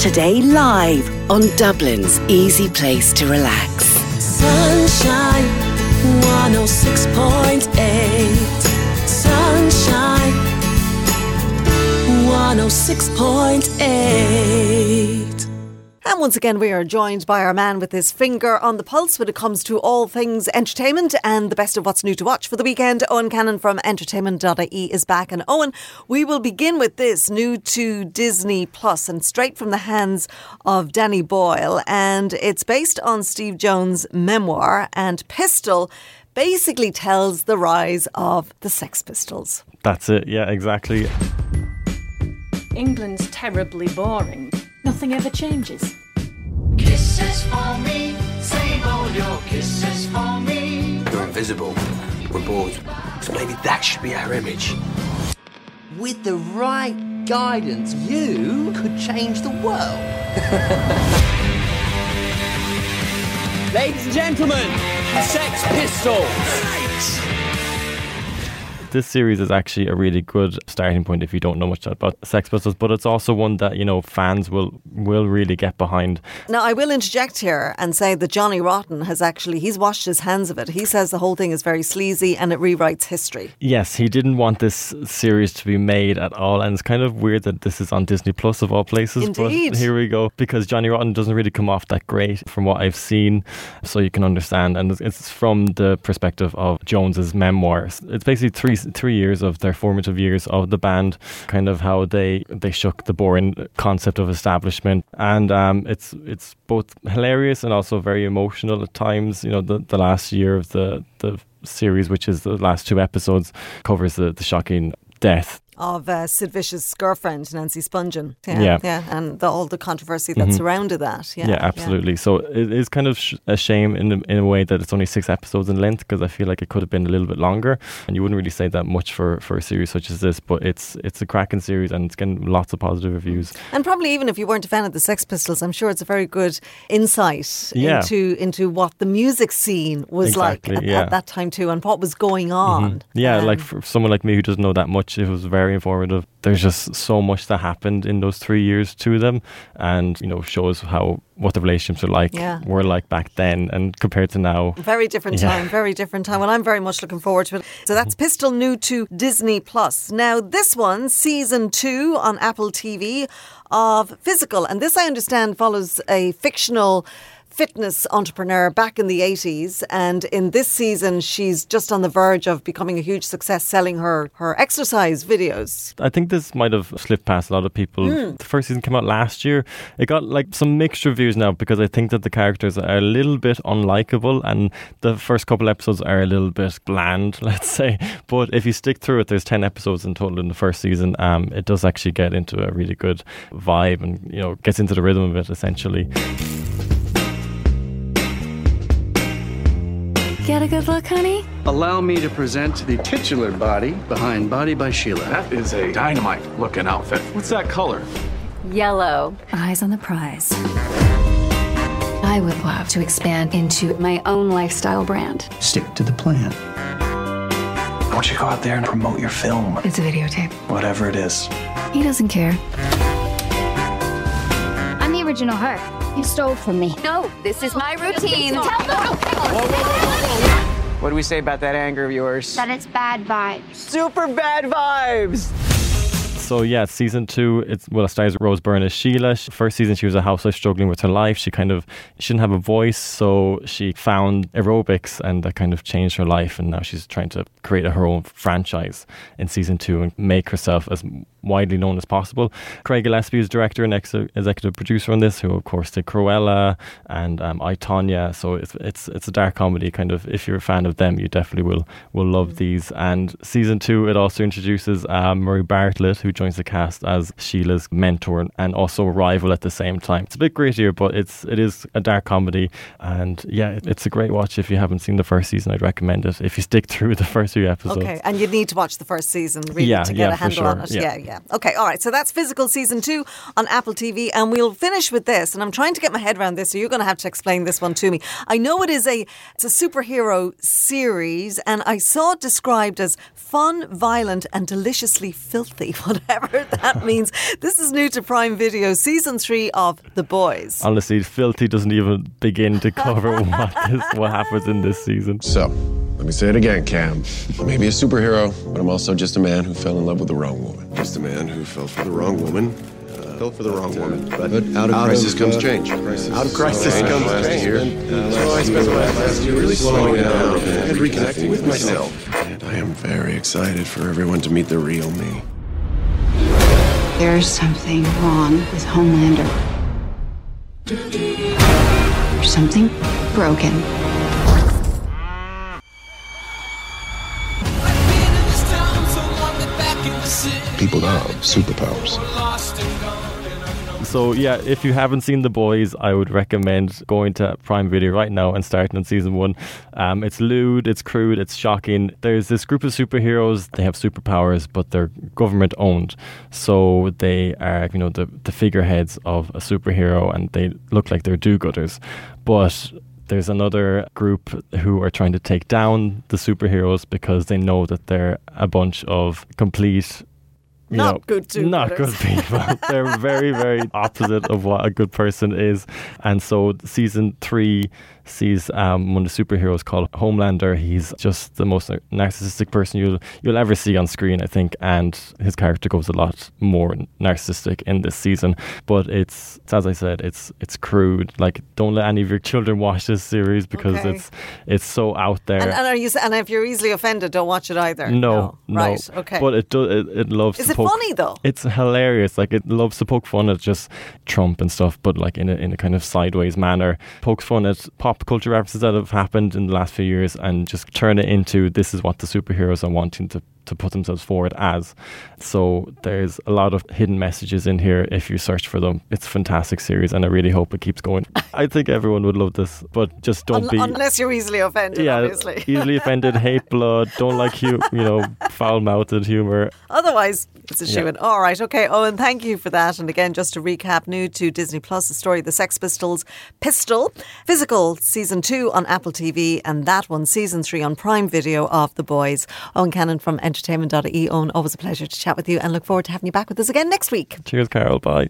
Saturday live on Dublin's easy place to relax. Sunshine 106.8. Sunshine 106.8. And once again, we are joined by our man with his finger on the pulse when it comes to all things entertainment and the best of what's new to watch for the weekend. Owen Cannon from entertainment.ie is back. And Owen, we will begin with this new to Disney Plus and straight from the hands of Danny Boyle. And it's based on Steve Jones' memoir, and Pistol basically tells the rise of the Sex Pistols. That's it, yeah, exactly. England's terribly boring. Nothing ever changes. Kisses for me, save all your kisses for me. You're invisible. We're bored. So maybe that should be our image. With the right guidance, you could change the world. Ladies and gentlemen, Sex Pistols. This series is actually a really good starting point if you don't know much about Sex Pistols, but it's also one that, you know, fans will really get behind. Now, I will interject here and say that Johnny Rotten he's washed his hands of it. He says the whole thing is very sleazy and it rewrites history. Yes, he didn't want this series to be made at all, and it's kind of weird that this is on Disney Plus of all places. Indeed. But here we go, because Johnny Rotten doesn't really come off that great from what I've seen, so you can understand. And it's from the perspective of Jones's memoirs. It's basically three years of their formative years of the band, kind of how they shook the boring concept of establishment, and it's both hilarious and also very emotional at times. You know, the last year of the series, which is the last 2 episodes, covers the shocking death of Sid Vicious' girlfriend, Nancy Spungen. Yeah. And all the controversy that surrounded that. Yeah, absolutely. So it is kind of a shame in a way that it's only 6 episodes in length, because I feel like it could have been a little bit longer, and you wouldn't really say that much for a series such as this, but it's a cracking series and it's getting lots of positive reviews. And probably even if you weren't a fan of the Sex Pistols, I'm sure it's a very good insight into what the music scene was like at that time too, and what was going on. Yeah, like for someone like me who doesn't know that much, it was very informative. There's just so much that happened in those 3 years to them, and, you know, shows what the relationships were like back then and compared to now. Very different time. Well, I'm very much looking forward to it. So that's Pistol, new to Disney Plus. Now, this one, season 2 on Apple TV of Physical, and this, I understand, follows a fictional fitness entrepreneur back in the 80s, and in this season she's just on the verge of becoming a huge success selling her exercise videos. I think this might have slipped past a lot of people. The first season came out last year. It got like some mixed reviews now, because I think that the characters are a little bit unlikable and the first couple episodes are a little bit bland, let's say. But if you stick through it, there's 10 episodes in total in the first season. It does actually get into a really good vibe and, you know, gets into the rhythm of it essentially. Get a good look, honey? Allow me to present the titular body behind Body by Sheila. That is a dynamite-looking outfit. What's that color? Yellow. Eyes on the prize. I would love to expand into my own lifestyle brand. Stick to the plan. Why don't you go out there and promote your film? It's a videotape. Whatever it is. He doesn't care. I'm the original her. You stole from me. No, this is my routine. Tell them. What do we say about that anger of yours? That it's bad vibes. Super bad vibes! So yeah, season 2, it stars Rose Byrne as Sheila. First season she was a housewife struggling with her life. She didn't have a voice, so she found aerobics and that kind of changed her life, and now she's trying to create her own franchise in season 2 and make herself as widely known as possible. Craig Gillespie is director and executive producer on this, who of course did Cruella and I, Tonya. So it's a dark comedy kind of. If you're a fan of them, you definitely will love these. And season 2, it also introduces Murray Bartlett, who joins the cast as Sheila's mentor and also rival at the same time. It's a bit grittier, but it is a dark comedy, and yeah, it's a great watch. If you haven't seen the first season, I'd recommend it if you stick through the first few episodes. Okay, and you need to watch the first season really to get a handle on it. Yeah. Yeah. Okay. All right. So that's Physical Season 2 on Apple TV. And we'll finish with this. And I'm trying to get my head around this, so you're going to have to explain this one to me. I know it's a superhero series, and I saw it described as fun, violent, and deliciously filthy, whatever that means. This is new to Prime Video, Season 3 of The Boys. Honestly, filthy doesn't even begin to cover what happens in this season. So, let me say it again, Cam. I may be a superhero, but I'm also just a man who fell in love with the wrong woman. Just a man who fell for the wrong woman. Fell for the wrong woman. But out of crisis comes change. Out of crisis comes change. So I spent the last year really slowing down and reconnecting with myself. And I am very excited for everyone to meet the real me. There's something wrong with Homelander. There's something broken. People love superpowers. So yeah, if you haven't seen The Boys, I would recommend going to Prime Video right now and starting on Season 1. It's lewd, it's crude, it's shocking. There's this group of superheroes, they have superpowers, but they're government owned. So they are, the figureheads of a superhero, and they look like they're do-gooders. But there's another group who are trying to take down the superheroes because they know that they're a bunch of complete... Not good people. They're very, very opposite of what a good person is. And so Season 3 sees one of the superheroes called Homelander. He's just the most narcissistic person you'll ever see on screen, I think, and his character goes a lot more narcissistic in this season. But it's, as I said, it's crude. Like, don't let any of your children watch this series because it's so out there. And if you're easily offended, don't watch it either. No. Right. Okay. But it loves. Is it funny though? It's hilarious. Like, it loves to poke fun at just Trump and stuff, but like in a kind of sideways manner. Pokes fun at pop culture references that have happened in the last few years and just turn it into this is what the superheroes are wanting to put themselves forward as. So there's a lot of hidden messages in here if you search for them. It's a fantastic series, and I really hope it keeps going. I think everyone would love this, but just don't be... Unless you're easily offended, obviously. Easily offended, hate blood, don't like, foul-mouthed humour. Otherwise, it's a shoo-in. All right, okay, Owen, thank you for that. And again, just to recap, new to Disney Plus, the story of the Sex Pistols, Pistol, Physical, Season 2 on Apple TV, and that one, Season 3 on Prime Video of The Boys. Owen Cannon from Entertainment.ie. Owen, always a pleasure to chat with you, and look forward to having you back with us again next week. Cheers, Carol. Bye.